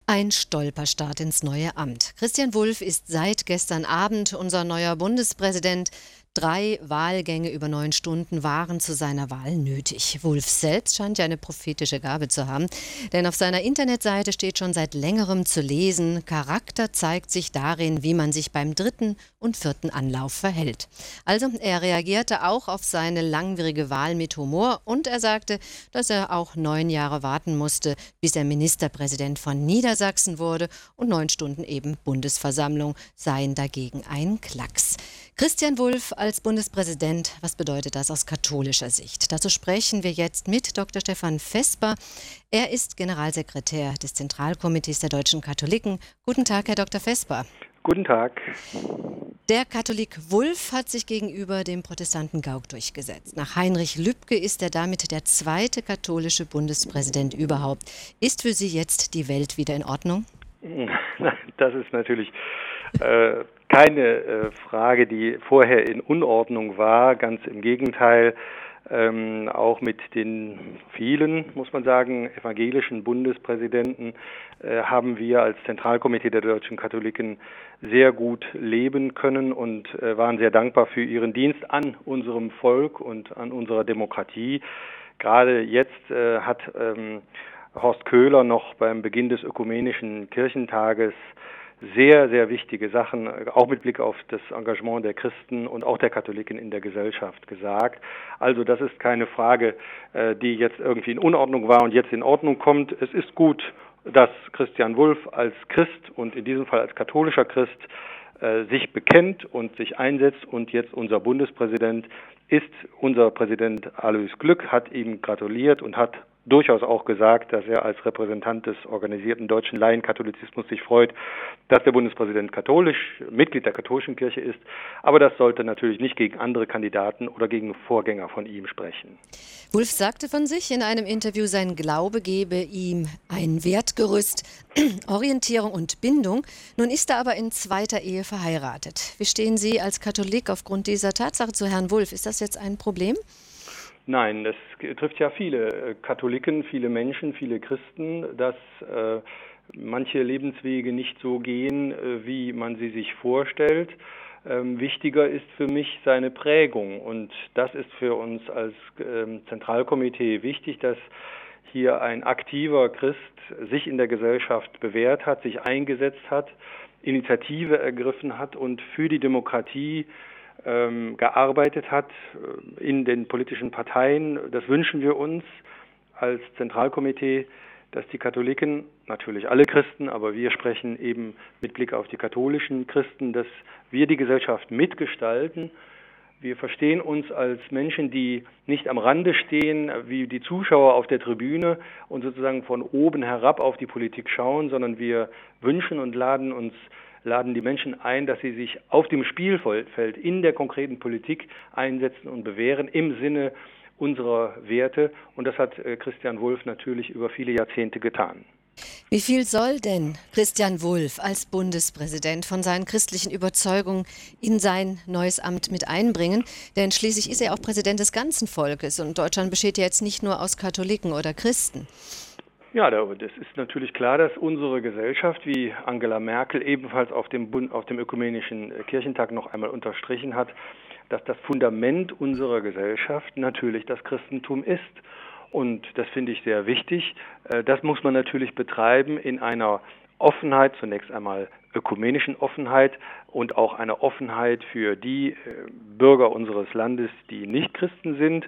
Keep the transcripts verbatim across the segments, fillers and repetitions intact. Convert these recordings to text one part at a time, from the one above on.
Ein Stolperstart ins neue Amt. Christian Wulff ist seit gestern Abend unser neuer Bundespräsident. Drei Wahlgänge über neun Stunden waren zu seiner Wahl nötig. Wulff selbst scheint ja eine prophetische Gabe zu haben, denn auf seiner Internetseite steht schon seit längerem zu lesen: Charakter zeigt sich darin, wie man sich beim dritten und vierten Anlauf verhält. Also er reagierte auch auf seine langwierige Wahl mit Humor und er sagte, dass er auch neun Jahre warten musste, bis er Ministerpräsident von Niedersachsen wurde, und neun Stunden eben Bundesversammlung seien dagegen ein Klacks. Christian Wulff als Bundespräsident, was bedeutet das aus katholischer Sicht? Dazu sprechen wir jetzt mit Doktor Stefan Vesper. Er ist Generalsekretär des Zentralkomitees der deutschen Katholiken. Guten Tag, Herr Doktor Vesper. Guten Tag. Der Katholik Wulff hat sich gegenüber dem Protestanten Gauck durchgesetzt. Nach Heinrich Lübke ist er damit der zweite katholische Bundespräsident überhaupt. Ist für Sie jetzt die Welt wieder in Ordnung? Das ist natürlich äh, keine äh, Frage, die vorher in Unordnung war. Ganz im Gegenteil. Ähm, auch mit den vielen, muss man sagen, evangelischen Bundespräsidenten äh, haben wir als Zentralkomitee der deutschen Katholiken sehr gut leben können und äh, waren sehr dankbar für ihren Dienst an unserem Volk und an unserer Demokratie. Gerade jetzt äh, hat ähm, Horst Köhler noch beim Beginn des Ökumenischen Kirchentages sehr, sehr wichtige Sachen, auch mit Blick auf das Engagement der Christen und auch der Katholiken in der Gesellschaft gesagt. Also das ist keine Frage, die jetzt irgendwie in Unordnung war und jetzt in Ordnung kommt. Es ist gut, dass Christian Wulff als Christ und in diesem Fall als katholischer Christ sich bekennt und sich einsetzt und jetzt unser Bundespräsident ist. Unser Präsident Alois Glück hat ihm gratuliert und hat durchaus auch gesagt, dass er als Repräsentant des organisierten deutschen Laienkatholizismus sich freut, dass der Bundespräsident katholisch, Mitglied der katholischen Kirche ist. Aber das sollte natürlich nicht gegen andere Kandidaten oder gegen Vorgänger von ihm sprechen. Wulff sagte von sich in einem Interview, sein Glaube gebe ihm ein Wertgerüst, Orientierung und Bindung. Nun ist er aber in zweiter Ehe verheiratet. Wie stehen Sie als Katholik aufgrund dieser Tatsache zu Herrn Wulff? Ist das jetzt ein Problem? Nein, das trifft ja viele Katholiken, viele Menschen, viele Christen, dass äh, manche Lebenswege nicht so gehen, äh, wie man sie sich vorstellt. Ähm, wichtiger ist für mich seine Prägung und das ist für uns als ähm, Zentralkomitee wichtig, dass hier ein aktiver Christ sich in der Gesellschaft bewährt hat, sich eingesetzt hat, Initiative ergriffen hat und für die Demokratie ähm, gearbeitet hat in den politischen Parteien. Das wünschen wir uns als Zentralkomitee, dass die Katholiken, natürlich alle Christen, aber wir sprechen eben mit Blick auf die katholischen Christen, dass wir die Gesellschaft mitgestalten. Wir verstehen uns als Menschen, die nicht am Rande stehen, wie die Zuschauer auf der Tribüne und sozusagen von oben herab auf die Politik schauen, sondern wir wünschen und laden uns laden die Menschen ein, dass sie sich auf dem Spielfeld in der konkreten Politik einsetzen und bewähren im Sinne unserer Werte. Und das hat Christian Wulff natürlich über viele Jahrzehnte getan. Wie viel soll denn Christian Wulff als Bundespräsident von seinen christlichen Überzeugungen in sein neues Amt mit einbringen? Denn schließlich ist er auch Präsident des ganzen Volkes und Deutschland besteht ja jetzt nicht nur aus Katholiken oder Christen. Ja, das ist natürlich klar, dass unsere Gesellschaft, wie Angela Merkel ebenfalls auf dem, Bund, auf dem Ökumenischen Kirchentag noch einmal unterstrichen hat, dass das Fundament unserer Gesellschaft natürlich das Christentum ist. Und das finde ich sehr wichtig. Das muss man natürlich betreiben in einer Offenheit, zunächst einmal ökumenischen Offenheit und auch einer Offenheit für die Bürger unseres Landes, die nicht Christen sind,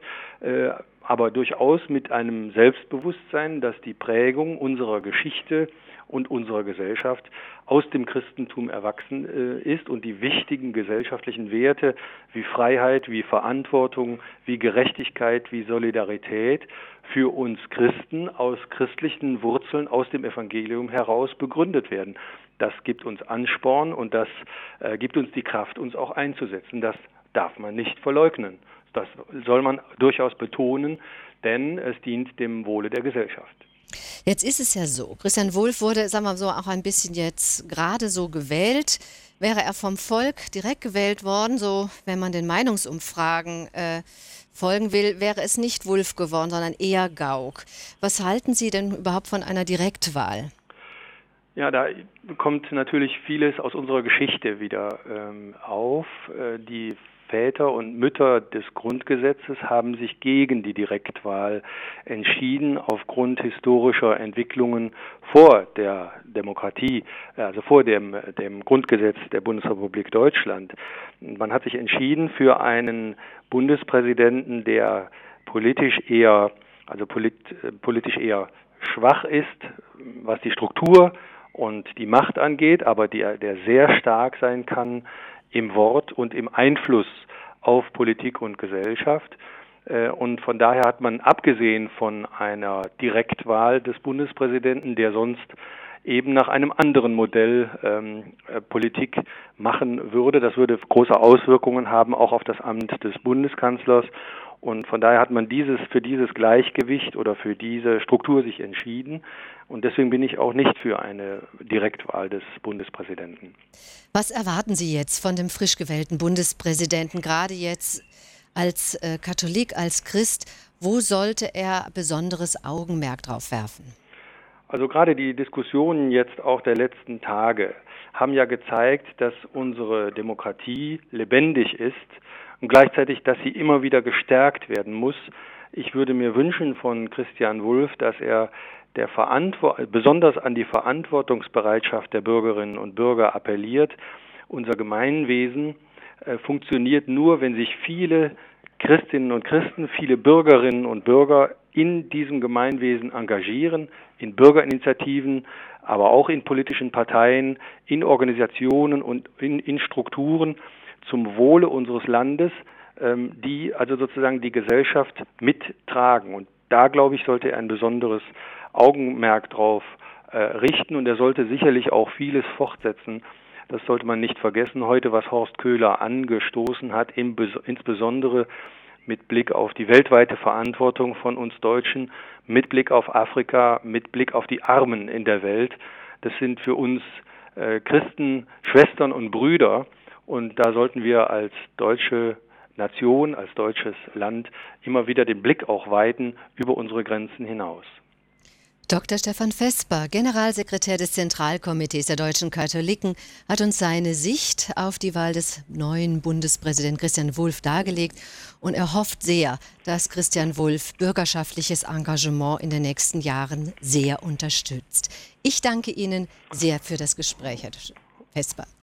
aber durchaus mit einem Selbstbewusstsein, dass die Prägung unserer Geschichte und unserer Gesellschaft aus dem Christentum erwachsen ist und die wichtigen gesellschaftlichen Werte wie Freiheit, wie Verantwortung, wie Gerechtigkeit, wie Solidarität für uns Christen aus christlichen Wurzeln aus dem Evangelium heraus begründet werden. Das gibt uns Ansporn und das äh, gibt uns die Kraft, uns auch einzusetzen. Das darf man nicht verleugnen. Das soll man durchaus betonen, denn es dient dem Wohle der Gesellschaft. Jetzt ist es ja so, Christian Wulff wurde, sagen wir so, auch ein bisschen jetzt gerade so gewählt. Wäre er vom Volk direkt gewählt worden, so wenn man den Meinungsumfragen äh, folgen will, wäre es nicht Wulff geworden, sondern eher Gauck. Was halten Sie denn überhaupt von einer Direktwahl? Ja, da kommt natürlich vieles aus unserer Geschichte wieder ähm, auf. Äh, die Väter und Mütter des Grundgesetzes haben sich gegen die Direktwahl entschieden aufgrund historischer Entwicklungen vor der Demokratie, also vor dem, dem Grundgesetz der Bundesrepublik Deutschland. Man hat sich entschieden für einen Bundespräsidenten, der politisch eher, also polit, politisch eher schwach ist, was die Struktur und die Macht angeht, aber der, der sehr stark sein kann im Wort und im Einfluss auf Politik und Gesellschaft. Und von daher hat man, abgesehen von einer Direktwahl des Bundespräsidenten, der sonst eben nach einem anderen Modell ähm, Politik machen würde, das würde große Auswirkungen haben, auch auf das Amt des Bundeskanzlers. Und von daher hat man dieses für dieses Gleichgewicht oder für diese Struktur sich entschieden. Und deswegen bin ich auch nicht für eine Direktwahl des Bundespräsidenten. Was erwarten Sie jetzt von dem frisch gewählten Bundespräsidenten, gerade jetzt als äh, Katholik, als Christ? Wo sollte er besonderes Augenmerk drauf werfen? Also gerade die Diskussionen jetzt auch der letzten Tage haben ja gezeigt, dass unsere Demokratie lebendig ist und gleichzeitig, dass sie immer wieder gestärkt werden muss. Ich würde mir wünschen von Christian Wulff, dass er der Verantwort- besonders an die Verantwortungsbereitschaft der Bürgerinnen und Bürger appelliert. Unser Gemeinwesen äh, funktioniert nur, wenn sich viele Christinnen und Christen, viele Bürgerinnen und Bürger in diesem Gemeinwesen engagieren, in Bürgerinitiativen, aber auch in politischen Parteien, in Organisationen und in, in Strukturen zum Wohle unseres Landes, ähm, die also sozusagen die Gesellschaft mittragen. Und da, glaube ich, sollte er ein besonderes Augenmerk drauf äh, richten und er sollte sicherlich auch vieles fortsetzen. Das sollte man nicht vergessen heute, was Horst Köhler angestoßen hat, im, insbesondere mit Blick auf die weltweite Verantwortung von uns Deutschen, mit Blick auf Afrika, mit Blick auf die Armen in der Welt. Das sind für uns äh, Christen, Schwestern und Brüder und da sollten wir als deutsche Nation, als deutsches Land immer wieder den Blick auch weiten über unsere Grenzen hinaus. Doktor Stefan Vesper, Generalsekretär des Zentralkomitees der deutschen Katholiken, hat uns seine Sicht auf die Wahl des neuen Bundespräsidenten Christian Wulff dargelegt und er hofft sehr, dass Christian Wulff bürgerschaftliches Engagement in den nächsten Jahren sehr unterstützt. Ich danke Ihnen sehr für das Gespräch, Herr Vesper.